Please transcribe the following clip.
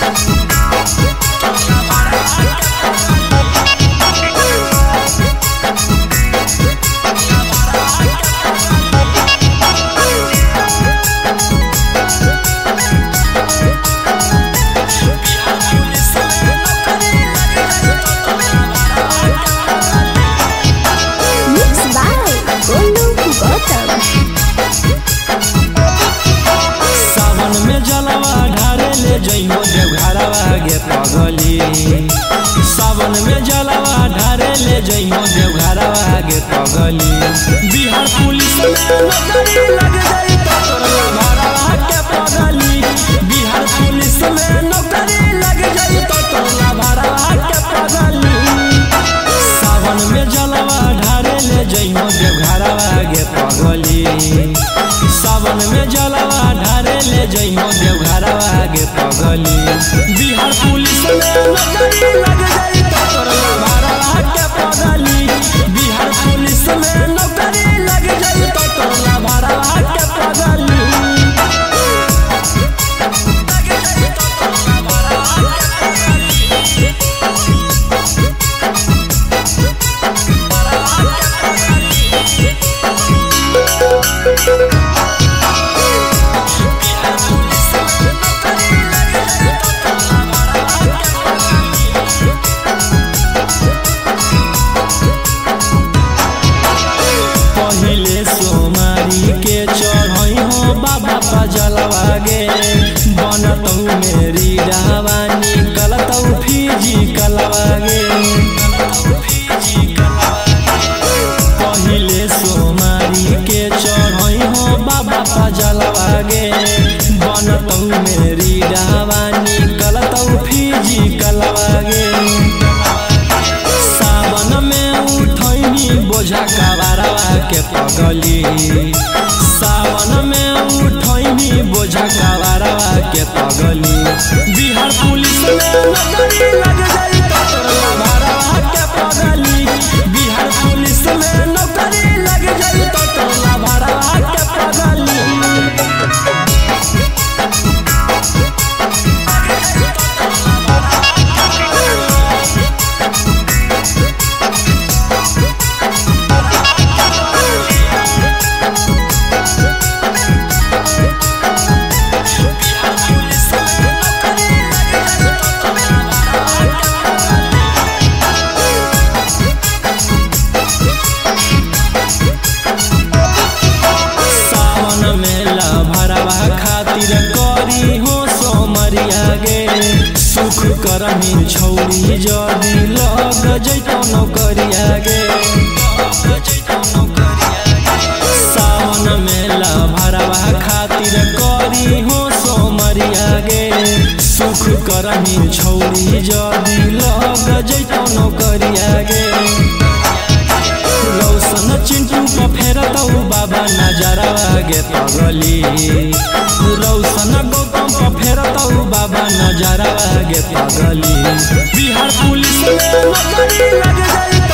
जइयो देवघरवा गे पगली सावन में जलवा ढारे ले जइयो देवघरवा गे पगली बिहार पुलिस में नौकरी लग जाई तो तोरा भरवा के पगली बिहार पुलिस में नौकरी लग जाई तो तोरा भरवा के पगली सावन में जलवा ढारे ले जइयो देवघरवा गे पगली सावन में जलवा ढारे ले जइयो देवघरवा गे पगली बिहार पुलिस में नौकरी लग जाई तो तोरा भरवा के पगली बिहार पुलिस में नौकरी लग जाई तो तोरा भरवा के पगली जलवा गे बनतौ मेरी रहवा निकलतौ फिजिकलवा गे पहिले सोमारी के चढ़ई हो बाबा पा जलवा गे बनतौ मेरी रहवा निकलतौ फिजिकलवा गे सावन में उठैनी बोझा कबारवा के पगली सावन में उठैनी बोझा कबारवा के पगली बिहार पुलिस में नौकरी लग जाई तो तोरा भरवा के पगली बिहार पुलिस में नौकरी लग जाई तो तोरा भरवा के पगली करी हो सोमरिया गे सुख करमी छौरी जदी लग जैतो नौकरिया गे सावन में भरवा खातिर करी हो सोमरिया गे सुख करमी छौरी जदी लग जैतो नौकरिया गे रौशन चिंटू को फेरतौ बाबा नजरवा गे पगली रौशन गौतम को फेरतौ बाबा नजरवा गे पगली बिहार पुलिस में नौकरी लग जाई